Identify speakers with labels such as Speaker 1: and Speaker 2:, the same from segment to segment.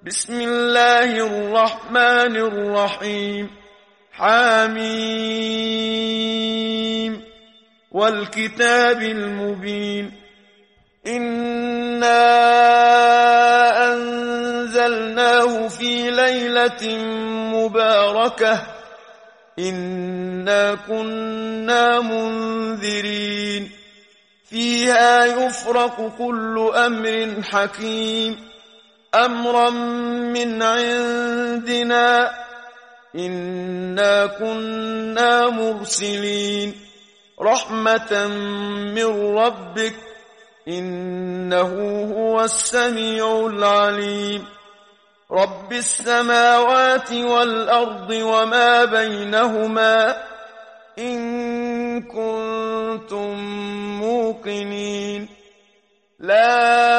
Speaker 1: بسم الله الرحمن الرحيم. حميم والكتاب المبين. إنا أنزلناه في ليلة مباركة إنا كنا منذرين فيها يفرق كل أمر حكيم أمرا من عندنا إنا كنا مرسلين رحمة من ربك إنه هو السميع العليم. رب السماوات والأرض وما بينهما إن كنتم موقنين. لا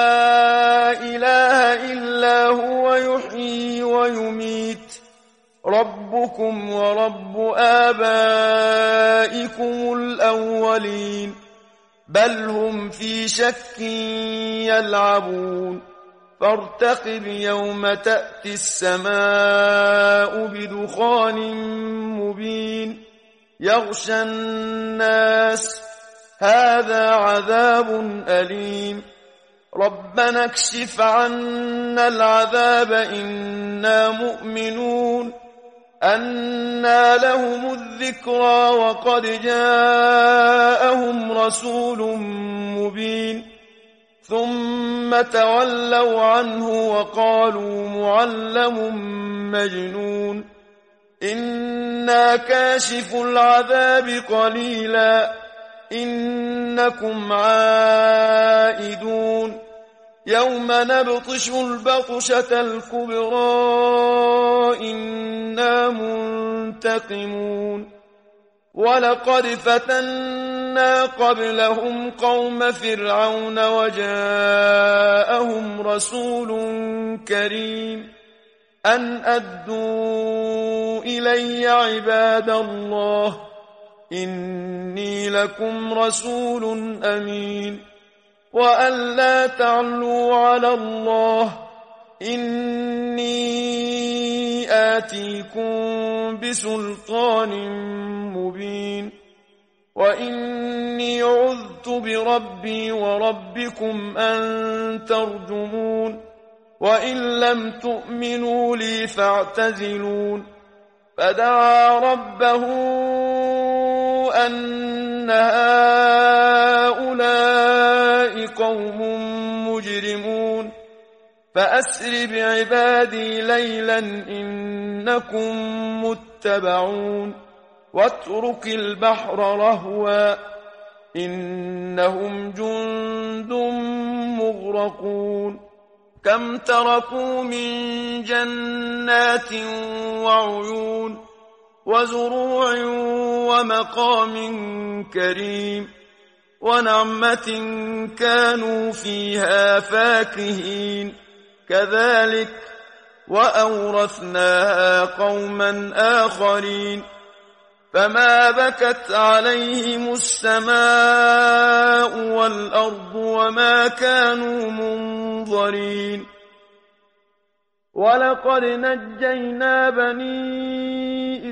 Speaker 1: إله إلا هو يحيي ويميت ربكم ورب آبائكم الأولين بل هم في شك يلعبون. فارتقب يوم تأتي السماء بدخان مبين يغشى الناس هذا عذاب أليم. ربنا اكشف عنا العذاب إنا مؤمنون. أنى لهم الذكرى وقد جاءهم رسول مبين ثم تولوا عنه وقالوا معلم مجنون. إنا كاشف العذاب قليلا إنكم عائدون. يوم نبطش البطشة الكبرى إنا منتقمون. ولقد فتنا قبلهم قوم فرعون وجاءهم رسول كريم أن أدوا إلي عباد الله إني لكم رسول أمين. وأن لا تعلوا على الله إني آتيكم بسلطان مبين. وإني عذت بربي وربكم أن ترجمون. وإن لم تؤمنوا لي فاعتزلون. فدعا ربه أن هؤلاء قوم مجرمون فأسر بعبادي ليلا إنكم متبعون. واترك البحر رهوا إنهم جند مغرقون. كم تركوا من جنات وعيون وزروع ومقام كريم ونعمة كانوا فيها فاكهين. كذلك وأورثناها قوما آخرين. فما بكت عليهم السماء والأرض وما كانوا منظرين. ولقد نجينا بني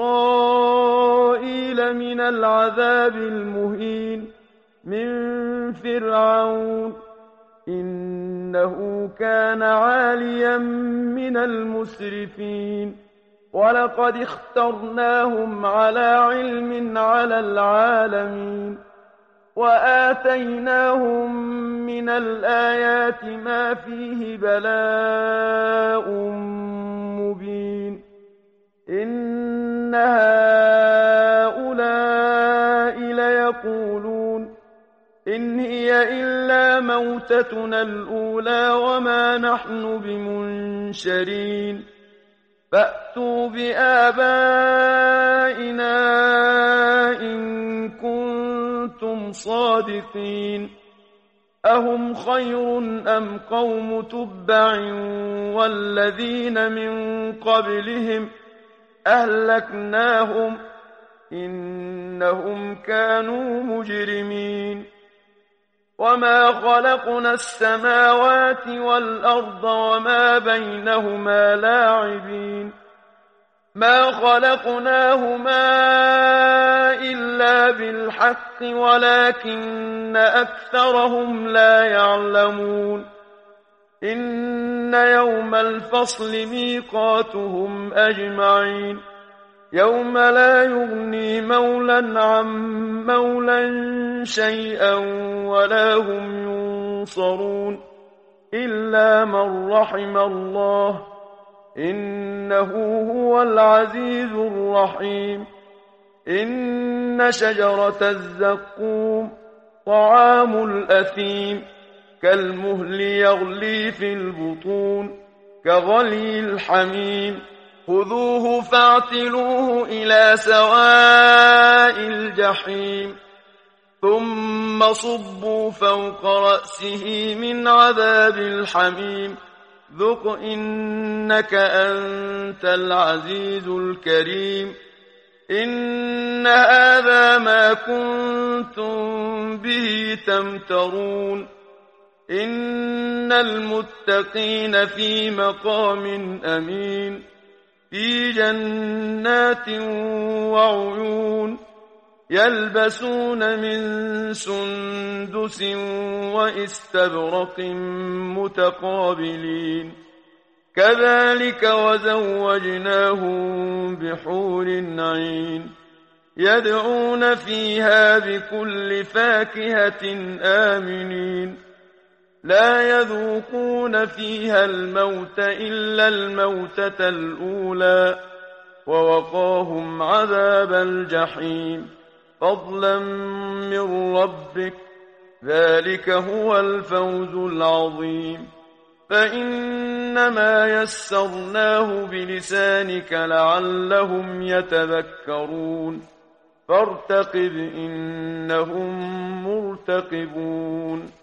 Speaker 1: إسرائيل من العذاب المهين من فرعون إنه كان عاليا من المسرفين. ولقد اخترناهم على علم على العالمين وآتيناهم من الآيات ما فيه بلاء مبين. إن هؤلاء ليقولون إن هي إلا موتتنا الأولى وما نحن بمنشرين. فأتوا بآبائنا إن كنتم صادقين. أهم خير أم قوم تبع والذين من قبلهم أهلكناهم إنهم كانوا مجرمين. وما خلقنا السماوات والأرض وما بينهما لاعبين ما خلقناهما إلا بالحق ولكن أكثرهم لا يعلمون إن يوم الفصل ميقاتهم أجمعين يوم لا يغني مولى عن مولى شيئا ولا هم ينصرون إلا من رحم الله إنه هو العزيز الرحيم إن شجرة الزقوم طعام الأثيم كالمهل يغلي في البطون كغلي الحميم خذوه فاعتلوه إلى سواء الجحيم ثم صبوا فوق رأسه من عذاب الحميم ذق إنك أنت العزيز الكريم إن هذا ما كنتم به تمترون إن المتقين في مقام أمين في جنات وعيون يلبسون من سندس واستبرق متقابلين كذلك وزوجناهم بحور عين يدعون فيها بكل فاكهة آمنين لا يذوقون فيها الموت إلا الموتة الأولى ووقاهم عذاب الجحيم فضلا من ربك ذلك هو الفوز العظيم فإنما يسرناه بلسانك لعلهم يتذكرون فارتقب إنهم مرتقبون